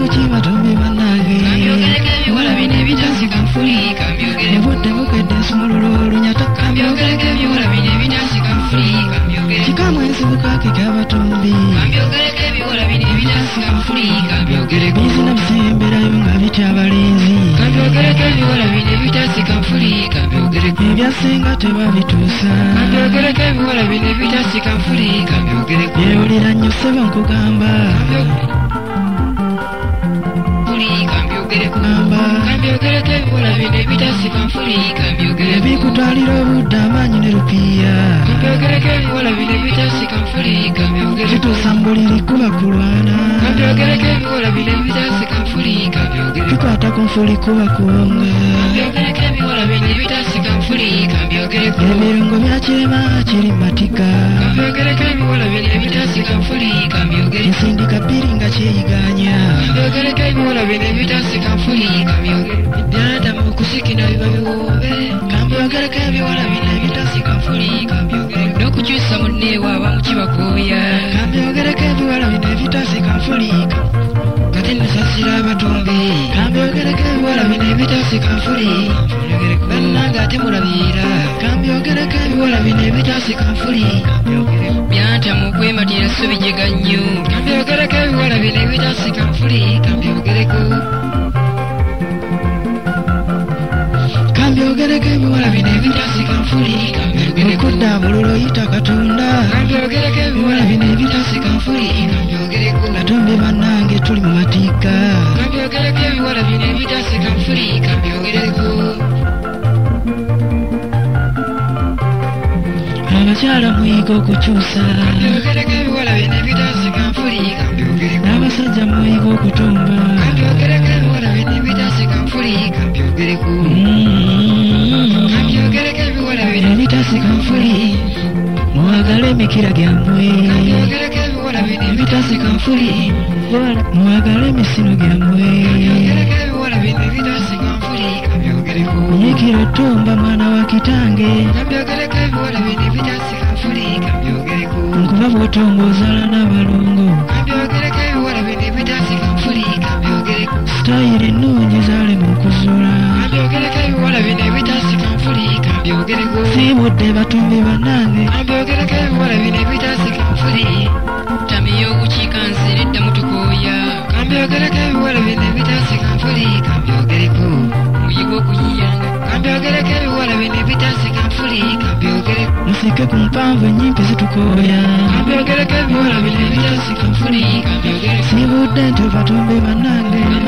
kuki batumbi bannange Kambyogereko ebiwala bino ebitasika nfulika mbyogereko obudde bukedde nsumulula olunyata Kambyogereko ebiwala bino ebitasika nfulika mbyogereko kikamu ensibuka kikabatumbi Kambyogereko ebiwala bino ebitasika nfulika mbyogereko bizina bisemberayo nga bitya abalenzi Kambyogereko ebiwala bino ebitasika nfulika mbyogereko ebyasenga tebabituusa Kambyogereko ebiwala bino ebitasika nfulika mbyogereko yeewulira nnyo ssebo nkugamba Nfulika mbyogereko gamba Kambyogereko ebiwala bino ebitasika nfulika mbyogereko ebikutwalira obudde amaanyi ne lupiiya Kambyogereko ebiwala bino ebitasika nfulika mbyogereko kituusa mu buli likuba kulwana Kambyogereko ebiwala bino ebitasika nfulika mbyogereko bikwata ku nfuli kuba kuwonga Kambyogereko ebiwala bino ebitasika nfulika mbyogereko ebirungo bya kirema kiri matika Kambyogereko ebiwala bino ebitasika nfulika mbyogereko ensindika bbiri nga kyeyiganya Kambyogereko ebiwala bino ebitasika nfulika mbyogereko Byadama okusikina biba biwoobe Kambyogereko ebiwala bino ebitasika nfulika mbyogereko N'okukyusa munneewaaba mu kibakooya kambyogereko ebiwala bino ebitasika nfulika kati nnasasira abatumbi kambyogereko ebiwala bino ebitasika nfulika bannange ate mulabiira kambyogereko ebiwala bino ebitasika nfulika byantamu okwematira essubi gye gannyo kambyogereko ebiwala bino ebitasika nfulika mbyogereko kambyogereko ebiwala bino ebitasika nfulika mbyogereko okuddabulula oyita katonda kambyogereko ebiwala bino ebitasika nfulika mbyogereko batumbi bannange tuli mu matiika kambyogereko ebiwala bino ebitasika nfulika mbyogereko abakyala muyiga okukyusa kambyogereko ebiwala bino ebitasika nfulika mbyogereko n'abasajja muyiga okutumba kambyogereko ebiwala bino ebitasika nfulika mbyogereko kambyogereko ebiwala bino ebitasika nfuli mwagale emikira gyammwe kambyogereko ebiwala bino ebitasika nfuli mwagale emisino gyammwe kambyogereko ebiwala bino ebitasika nfulika mbyogereko yikira otumba mwana wa kitange kambyogereko ebiwala bino ebitasika nfulika mbyogereko nkuba bw'otomba ozaala n'abalongo kambyogereko ebiwala bino ebitasika nfulika mbyogereko sitayiri ennungi zaale mu kuzuula kambyogereko ebiwala bino ebitasika nfulika mbyogereko siibudde batumbi bannange kambyogereko ebiwala bino ebitasika nfulika tamiyo okukiika nze nedda mutukooya kambyogereko ebiwala bino ebitasika nfulika mbyogereko muyiga okuyiyanga kambyogereko ebiwala bino ebitasika nfulika mbyogereko musike ku mpanvu ennyimpi zitukooya kambyogereko ebiwala bino ebitasika nfulika mbyogereko siibudde nti batumbi bannange